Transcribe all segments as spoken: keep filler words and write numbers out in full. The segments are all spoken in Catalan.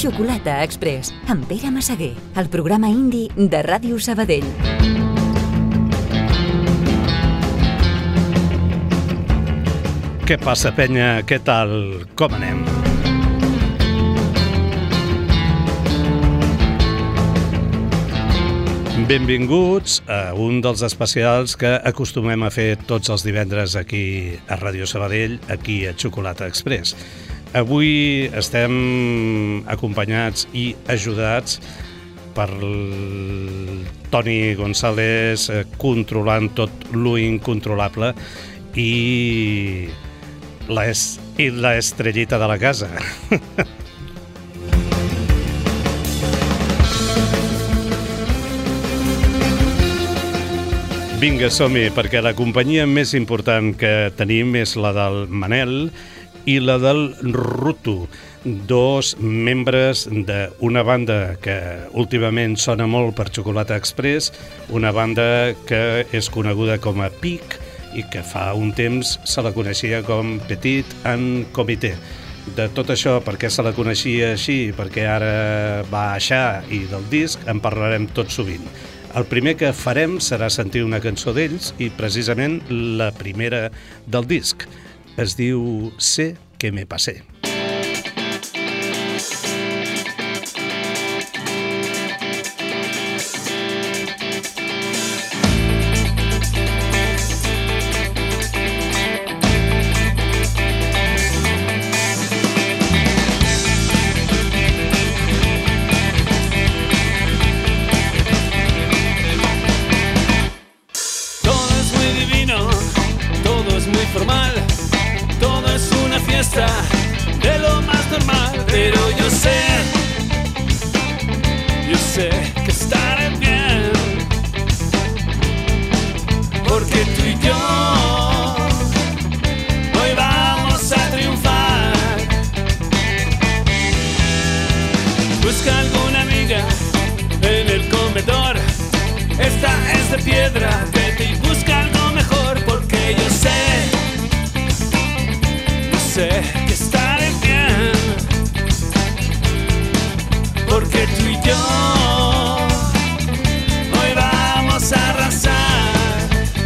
Xocolata Express, amb Pere Massaguer, el programa indi de Ràdio Sabadell. Què passa, penya? Què tal? Com anem? Benvinguts a un dels especials que acostumem a fer tots els divendres aquí a Ràdio Sabadell, aquí a Xocolata Express. Avui estem acompanyats i ajudats per Toni González, controlant tot lo incontrolable, i l'estrellita de la casa. Vinga, som-hi, perquè la companyia més important que tenim és la del Manel i la del Ruto, dos membres d'una banda que últimament sona molt per Xocolata Express, una banda que és coneguda com a Pic i que fa un temps se la coneixia com Petit en Comité. De tot això, per què se la coneixia així, perquè ara va baixar, i del disc en parlarem tot sovint. El primer que farem serà sentir una cançó d'ells i precisament la primera del disc. Es diu Sé que me pasé. De lo más normal, pero yo sé, yo sé que estaré bien, porque tú y yo hoy vamos a triunfar. Busca alguna amiga en el comedor, esta es de piedra, vete y busca algo mejor, porque yo sé, sé que estaré bien, porque tú y yo hoy vamos a arrasar.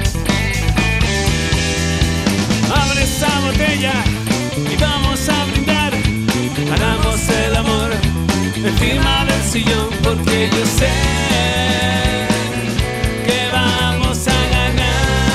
Abre esa botella y vamos a brindar, hagamos el amor encima del sillón, porque yo sé que vamos a ganar.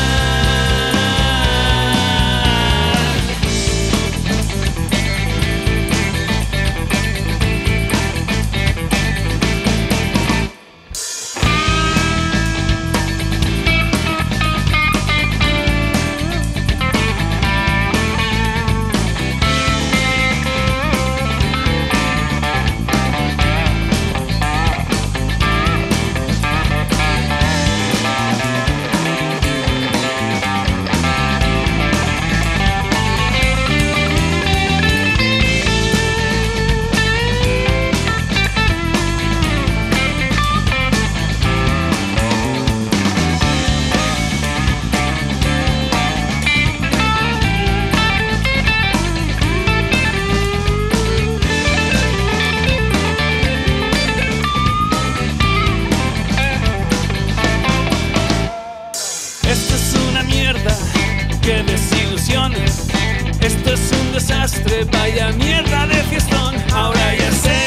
Esto es un desastre, vaya mierda de fiestón. Ahora ya sé,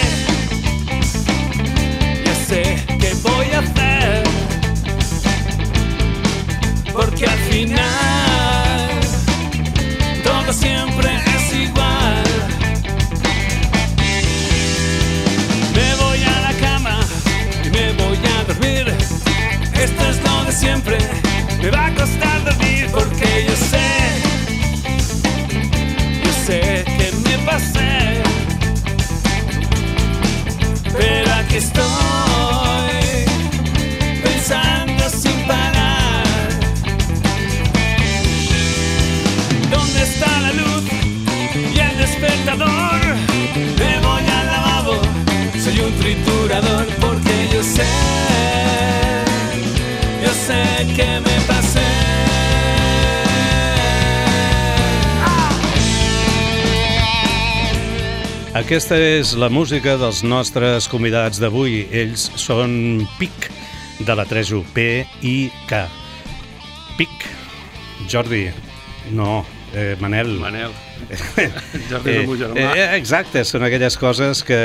ya sé qué voy a hacer, porque al final todo siempre es igual. Me voy a la cama y me voy a dormir. Esto es lo de siempre, me va a costar dormir, porque yo sé, sé que me pasé, pero aquí estoy pensando sin parar. Aquesta és la música dels nostres convidats d'avui. Ells són Pic, de la tres u, P I K. Pic. Jordi. No, eh, Manel. Manel. Jordi és el meu germà. Eh, exacte, són aquelles coses que,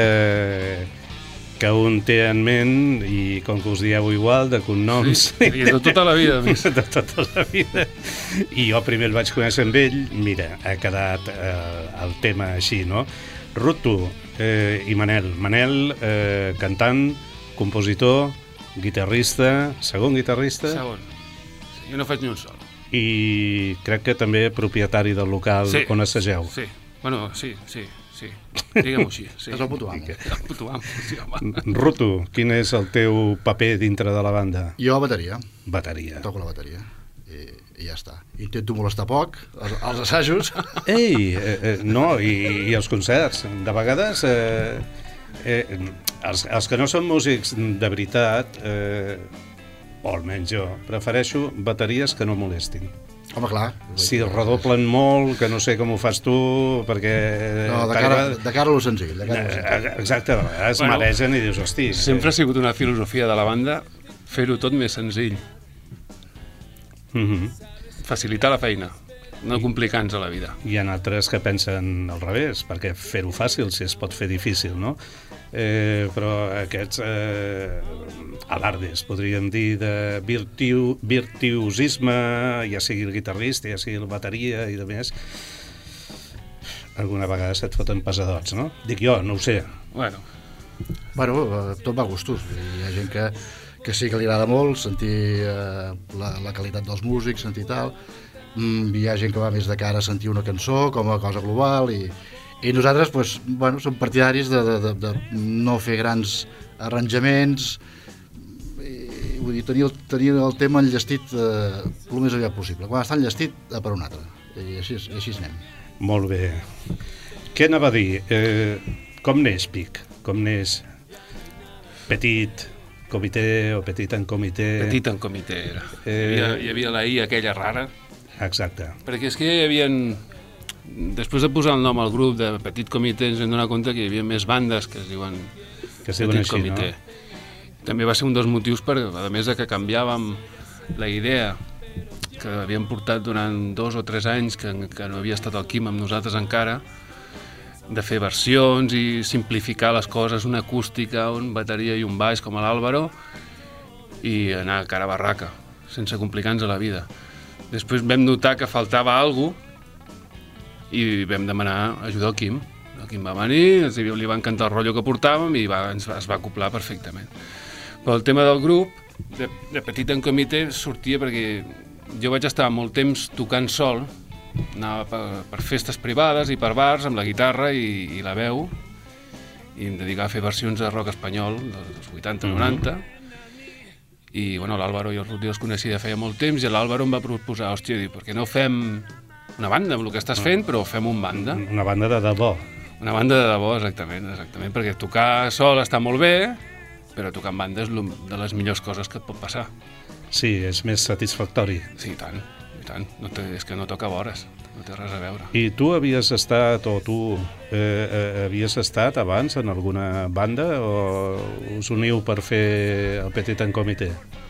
que un té en ment i com que us dieu igual, de cognoms... Sí, i de tota la vida, més. De tota la vida. I jo primer el vaig conèixer amb ell, mira, ha quedat eh, el tema així, no? Ruto eh, i Manel. Manel, eh, cantant, compositor, guitarrista, segon guitarrista. Segon. Sí, jo no faig ni un sol. I crec que també propietari del local sí, on assageu. Sí, bueno, sí, sí, sí. Diguem-ho així. Sí. És el puto amo. El puto amo, sí, home. Ruto, quin és el teu paper dintre de la banda? Jo bateria. Bateria. Toco la bateria. I, i ja està. Intento molestar poc, els, els assajos. Ei, eh, eh, no, i, i els concerts. De vegades, eh, eh, els, els que no són músics de veritat, eh, o almenys jo, prefereixo bateries que no molestin. Home, clar. Si redoblen molt, que no sé com ho fas tu, perquè... No, de cara, de cara a lo senzill. De cara a lo senzill. Exacte, de vegades Bueno, maregen i dius, hosti... Sempre ha sigut una filosofia de la banda fer-ho tot més senzill. Mm-hmm. Facilitar la feina, no complicar-nos la vida. Hi ha altres que pensen al revés, perquè fer-ho fàcil si es pot fer difícil, no? Eh, però aquests eh, alardes, podríem dir, de virtiu, virtuosisme, ja sigui el guitarrista, ja sigui el bateria i de més, alguna vegada se't foten pesadots, no? Dic jo, no ho sé. Bueno, Bueno, tot va a gustos. Hi ha gent que, que sí que li agrada molt sentir eh, la, la qualitat dels músics, sentir tal. Mm, hi ha gent que va més de cara a sentir una cançó com a cosa global i, i nosaltres pues, bueno, som partidaris de, de, de, de no fer grans arranjaments i, vull dir, tenir el, tenir el tema enllestit eh, el més aviat possible. Quan està enllestit, a per un altre. I així, així anem. Molt bé. Què anava a dir? Eh, com neix Pic? Com neix Petit Comitè o Petit en Comitè? petit en comitè era. Eh... Hi havia, hi havia la I aquella rara, Exacte. perquè és que hi havia... Després de posar el nom al grup de Petit Comitè ens vam donar compte que hi havia més bandes que es diuen Que es diuen Petit així, Comitè. no? També va ser un dels motius per, a més de que canviàvem la idea que havíem portat durant dos o tres anys, que, que no havia estat el Quim amb nosaltres encara, de fer versions i simplificar les coses, una acústica, un bateria i un baix com a l'Àlvaro, i anar a cara barraca, sense complicar-nos la vida. Després vam notar que faltava alguna cosa i vam demanar ajuda al Quim. El Quim va venir, li va encantar el rotllo que portàvem i va, ens va, es va acoplar perfectament. Però el tema del grup, de, de Petit en Comitè, sortia perquè jo vaig estar molt temps tocant sol, anava per, per festes privades i per bars amb la guitarra i, i la veu, i em dedicava a fer versions de rock espanyol dels vuitanta noranta, mm-hmm. i bueno, l'Àlvaro i el Ruti els coneixia feia molt temps i l'Àlvaro em va proposar, hòstia, diu, per què no fem una banda amb el que estàs fent, però fem un banda. Una banda de debò. Una banda de debò, exactament, exactament, perquè tocar sol està molt bé, però tocar en banda és de les millors coses que et pot passar. Sí, és més satisfactori. Sí, i tant. tant. No té, és que no toca vores, no té res a veure. I tu havies estat, o tu eh, eh, havies estat abans en alguna banda o us uniu per fer el Petit en Comitè?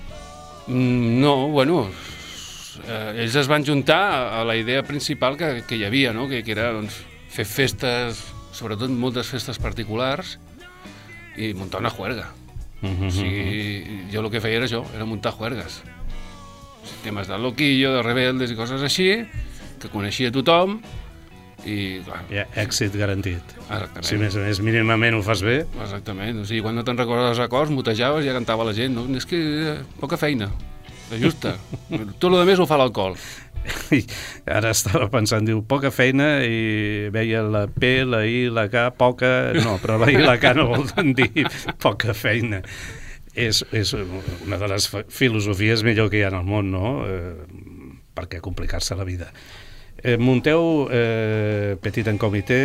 Mm, no, bueno, eh, ells es van juntar a la idea principal que, que hi havia, no? que, que era doncs, fer festes, sobretot moltes festes particulars, i muntar una juerga. Mm-hmm. O sigui, jo el que feia era això, era muntar juergues. Temes de loquillo, de rebeldes i coses així, que coneixia tothom i... Clar, ja, èxit garantit. Exactament. Si més a més mínimament ho fas bé. Exactament. O sigui, quan no te'n recordes els acords, mutejaves i ja cantava la gent. No? És que eh, poca feina, la justa. Tot el més ho fa l'alcohol. I ara estava pensant, diu, poca feina i veia la P, la I, la K, poca... No, però la I i la K no volen dir poca feina. És, és una de les filosofies millor que hi ha en el món, no? Eh, per què complicar-se la vida? Eh, munteu eh, Petit en Comitè,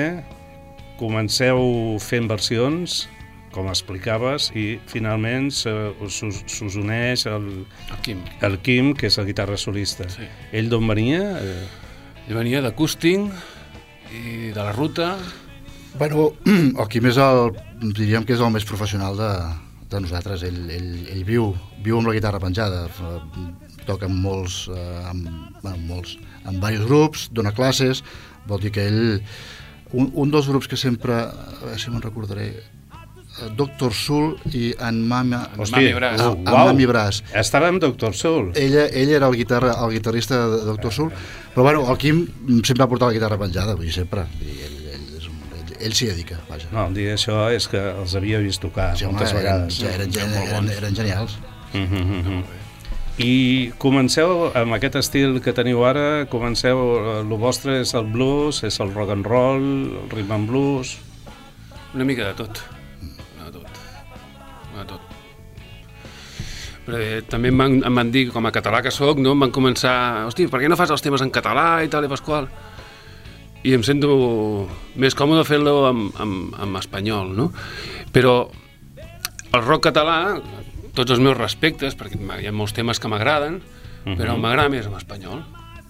comenceu fent versions, com explicaves, i finalment s'us uneix el, el, Quim. el Quim, que és el guitarra solista. Sí. Ell d'on venia? Eh... Ell venia de Cústing i de la Ruta Bueno, el Quim és el, diríem que és el més professional de, de nosaltres. Ell, ell, ell viu, viu amb la guitarra penjada, toca amb molts, eh, amb, amb molts, amb diversos grups, dona classes, vol dir que ell, un, un dels grups que sempre, a veure si me'n recordaré, Doctor Soul i en Mama, Mami Brass. Oh, en wow. Mami Brass. Estava amb Doctor Soul. Ella, ell era el, guitarra, el guitarrista de Doctor Soul, però bueno, el Quim sempre ha portat la guitarra penjada, vull dir, sempre. I ell, ell, és un, ell, ell s'hi dedica, vaja. No, el dia això és que els havia vist tocar Sí, moltes home, vegades. Eren, eren, eren, eren, eren genials. Mm -hmm. I comenceu amb aquest estil que teniu ara, comenceu, el vostre és el blues, és el rock and roll, el rhythm and blues... Una mica de tot. De tot. De tot. Però eh, també em van, em van dir, com a català que sóc, no? Em van començar, hosti, per què no fas els temes en català i tal i pasqual? I em sento més còmode fent-lo en, en, en espanyol, no? Però el rock català, tots els meus respectes, perquè hi ha molts temes que m'agraden, uh-huh. però m'agrada més en espanyol.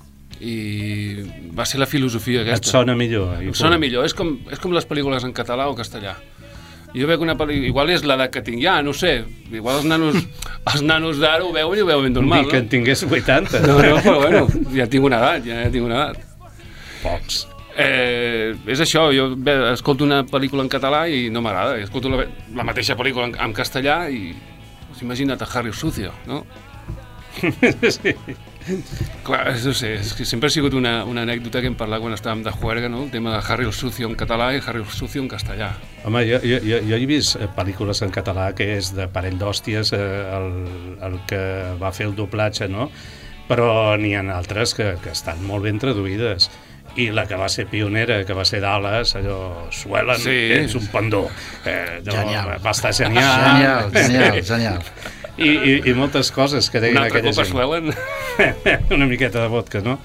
I va ser la filosofia aquesta. Et sona millor. Em sona millor. És com, és com les pel·lícules en català o castellà. Jo veig una pel·lícula, igual és l'edat que tinc ja, no sé, igual els nanos, els nanos d'ara ho veuen i ho veuen normal, no? Dic que en tingués vuitanta. No, no, però bueno, ja tinc una edat, ja, ja tinc una edat. Pocs. Eh, és això, jo bé, escolto una pel·lícula en català i no m'agrada, escolto la, la mateixa pel·lícula en, en castellà i imagina't a Harry Sucio, no? Sí. Clar, no sé, és que sempre ha sigut una, una anècdota que hem parlat quan estàvem de juerga, no? El tema de Harry el Sucio en català i Harry el Sucio en castellà. Home, jo, jo, jo, jo he vist pel·lícules en català que és de parell d'hòsties, eh, el, el que va fer el doblatge, no? Però n'hi ha altres que, que estan molt ben traduïdes. I la que va ser pionera, que va ser Dallas, allò, Suelen, sí. és un pendó. Eh, no, genial. Va estar genial. Genial, genial, genial. I, i, i moltes coses que deien Una altra aquella copa gent. Suelen. Una miqueta de vodka, no?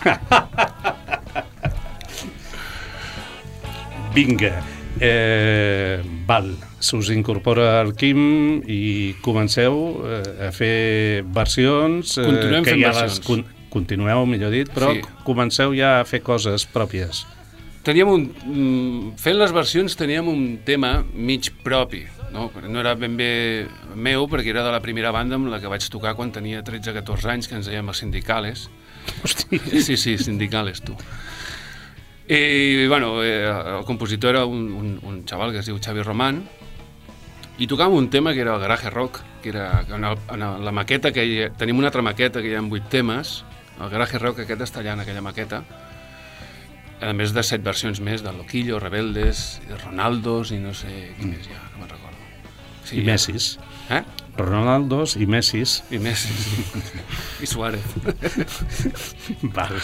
Vinga. Eh, val, s'us incorpora el Quim i comenceu eh, a fer versions. Eh, Continuem que fent ja versions. Les, con, continueu, millor dit, però Sí. comenceu ja a fer coses pròpies. Teníem un... mm, Fent les versions teníem un tema mig propi, no? No era ben bé meu, perquè era de la primera banda amb la que vaig tocar quan tenia tretze catorze anys, que ens dèiem els Sindicales. Hosti. Sí, sí, Sindicales, tu. I, bueno, eh, el compositor era un, un, un xaval que es diu Xavi Román, i tocàvem un tema que era el Garage Rock, que era en, el, en la maqueta, que hi ha, tenim una altra maqueta que hi ha vuit temes, el Garage Rock aquest està allà en aquella maqueta, a més de set versions més, de Loquillo, Rebeldes, Ronaldos i no sé qui mm. més hi ha, no me'n recordo. Sí, I Messis. Eh? Ronaldos i Messis. I Messis. I Suárez. Val.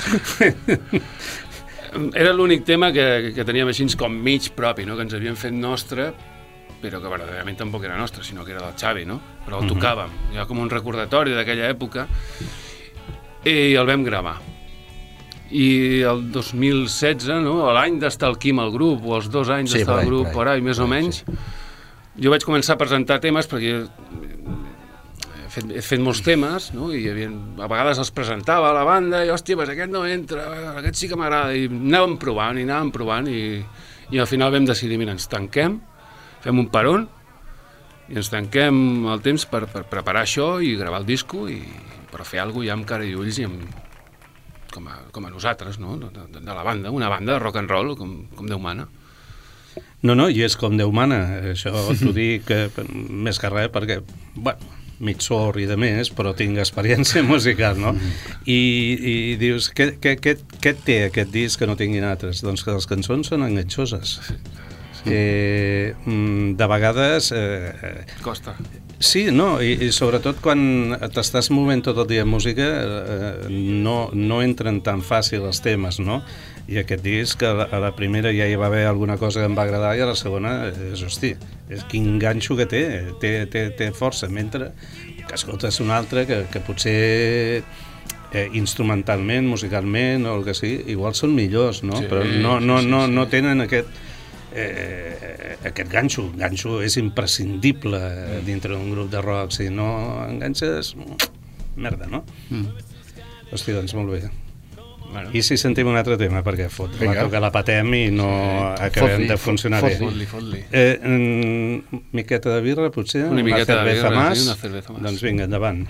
Era l'únic tema que, que teníem així com mig propi, no? Que ens havíem fet nostre, però que verdaderament tampoc era nostre, sinó que era del Xavi, no? Però el tocàvem, hi ha com un recordatori d'aquella època, i el vam gravar. I el dos mil setze, no? L'any d'estar al Quim al grup, o els dos anys sí, d'estar al grup, per por ahí, més o menys, sí. Jo vaig començar a presentar temes, perquè he fet, he fet molts temes, no? I hi havia, a vegades els presentava a la banda, i hòstia, pues aquest no entra, aquest sí que m'agrada, i anàvem provant, i anàvem provant, i, i al final vam decidir, mira, ens tanquem, fem un peron, i ens tanquem el temps per, per preparar això i gravar el disco, i per fer alguna cosa ja amb cara i ulls, i amb, com, a, com a nosaltres, no? De, de, de la banda, una banda de rock and roll, com, com Déu mana. No, no, i és com Déu mana, això t'ho dic eh, més que res perquè, bueno, mig sord i de més, però tinc experiència musical, no? I, i dius, què, què, què, què té aquest disc que no tinguin altres? Doncs que les cançons són enganxoses. Eh, de vegades... Eh, Costa. Sí, no, i, i sobretot quan t'estàs movent tot el dia en música eh, no, no entren tan fàcil els temes, no? I aquest disc, a la, a la primera ja hi va haver alguna cosa que em va agradar i a la segona, és, hosti, és quin ganxo que té, té, té, té força, mentre que escoltes un altre que, que potser eh, instrumentalment, musicalment o el que sigui, igual són millors, no? Sí, però no, no, sí, sí, no, sí. no tenen aquest... Eh, aquest ganxo, ganxo és imprescindible mm. dintre d'un grup de rock, si no enganxes, merda, no? Mm. Hosti, doncs molt bé. Bueno. I si sentim un altre tema, perquè fot, va Vinga. tocar la patem i no acabem Fot-li, de funcionar fot- bé. Fot-li, fot-li. Eh, mm, miqueta de birra, potser? Una miqueta de cerveza birra, más? sí, una cerveza más. Doncs vinga, endavant.